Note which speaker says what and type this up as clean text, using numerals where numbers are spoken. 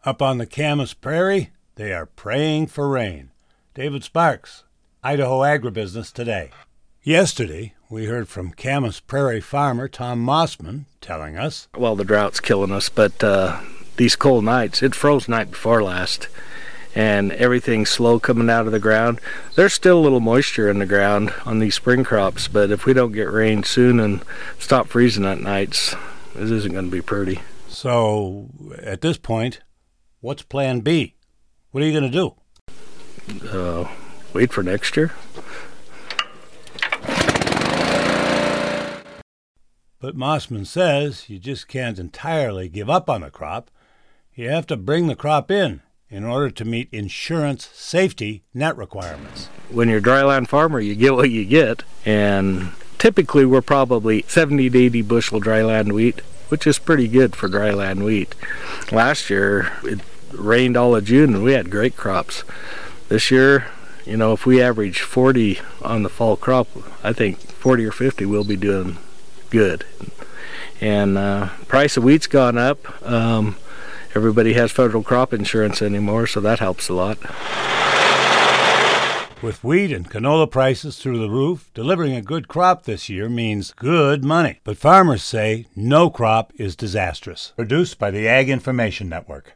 Speaker 1: Up on the Camas Prairie, they are praying for rain. David Sparks, Idaho Agribusiness Today. Yesterday, we heard from Camas Prairie farmer Tom Mossman telling us,
Speaker 2: well, the drought's killing us, but these cold nights, it froze night before last, and everything's slow coming out of the ground. There's still a little moisture in the ground on these spring crops, but if we don't get rain soon and stop freezing at nights, this isn't going to be pretty.
Speaker 1: So, at this point, what's plan B? What are you going to
Speaker 2: do? Wait for next year.
Speaker 1: But Mossman says you just can't entirely give up on the crop. You have to bring the crop in order to meet insurance safety net requirements.
Speaker 2: When you're a dryland farmer, you get what you get, and typically we're probably 70 to 80 bushel dryland wheat, which is pretty good for dryland wheat. Last year, it rained all of June and we had great crops. This year, if we average 40 on the fall crop, I think 40 or 50 we'll be doing good. And price of wheat's gone up. Everybody has federal crop insurance anymore, so that helps a lot.
Speaker 1: With wheat and canola prices through the roof, delivering a good crop this year means good money. But farmers say no crop is disastrous. Produced by the Ag Information Network.